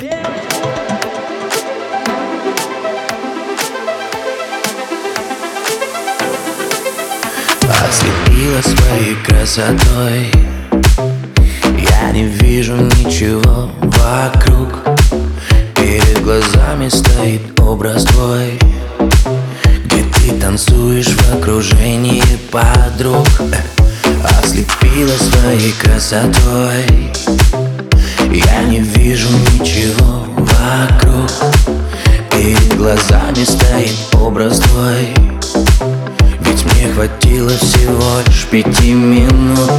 Ослепила своей красотой, я не вижу ничего вокруг. Перед глазами стоит образ твой, где ты танцуешь в окружении подруг. Ослепила своей красотой, я не вижу ничего вокруг. Перед глазами стоит образ твой, ведь мне хватило всего лишь 5 минут.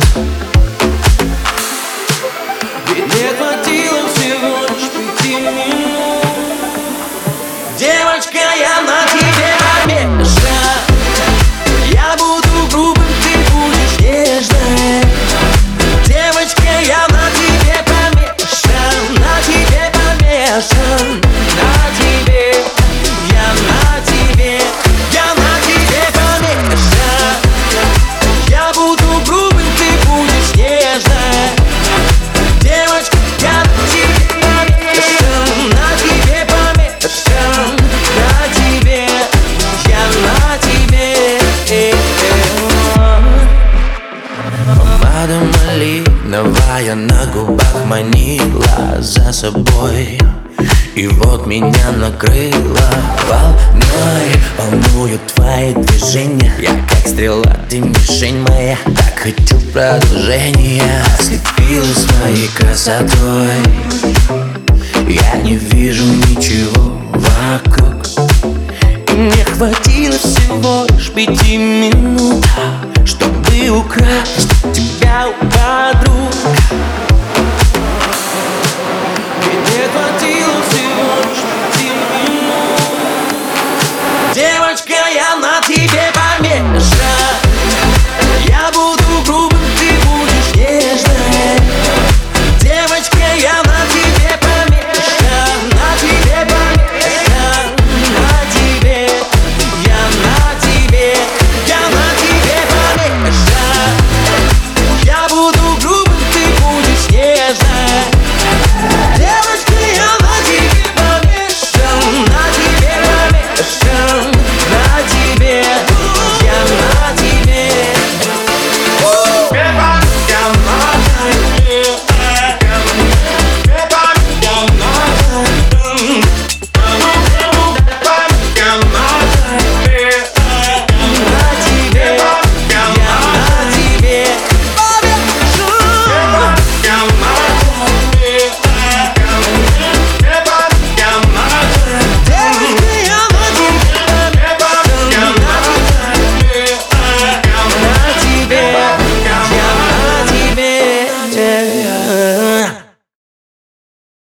Ведь мне хватило всего лишь 5 минут. Девочка, я на тебе помешан. Я буду грубым, ты будешь нежной. Девочка, я на тебе помешан. На тебе помешан. На тебе, я на тебе. Я на тебе помешан. Я буду грубым, ты будешь нежной. Девочка, я на тебе помешан. На тебе помешан. На тебе, я на тебе. Помада малиновая на губах манила за собой, и вот меня накрыло волной. Волнуют твои движения, я как стрела, ты мишень моя. Так хочу продолжения. Ослепила своей красотой, я не вижу ничего вокруг. И мне хватило всего лишь 5 минут, чтобы украсть тебя у подруг. Ведь мне хватило всего лишь 5 минут. Девочка, я на